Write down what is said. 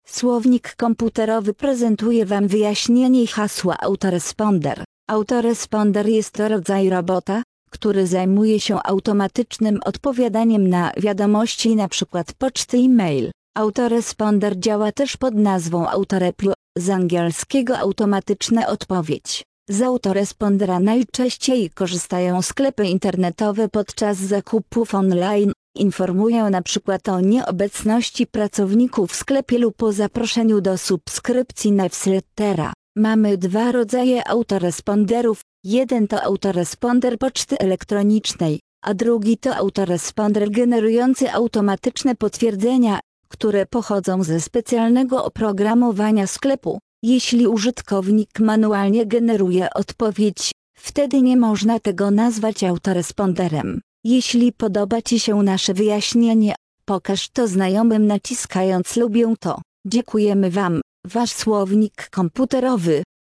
Słownik komputerowy prezentuje Wam wyjaśnienie hasła autoresponder. Autoresponder jest to rodzaj robota, który zajmuje się automatycznym odpowiadaniem na wiadomości np. poczty i mail. Autoresponder działa też pod nazwą autoreply, z angielskiego automatyczna odpowiedź. Z autorespondera najczęściej korzystają sklepy internetowe podczas zakupów online. Informują np. o nieobecności pracowników w sklepie lub o zaproszeniu do subskrypcji newslettera. Mamy dwa rodzaje autoresponderów. Jeden to autoresponder poczty elektronicznej, a drugi to autoresponder generujący automatyczne potwierdzenia, które pochodzą ze specjalnego oprogramowania sklepu. Jeśli użytkownik manualnie generuje odpowiedź, wtedy nie można tego nazwać autoresponderem. Jeśli podoba Ci się nasze wyjaśnienie, pokaż to znajomym naciskając lubię to. Dziękujemy Wam, Wasz słownik komputerowy.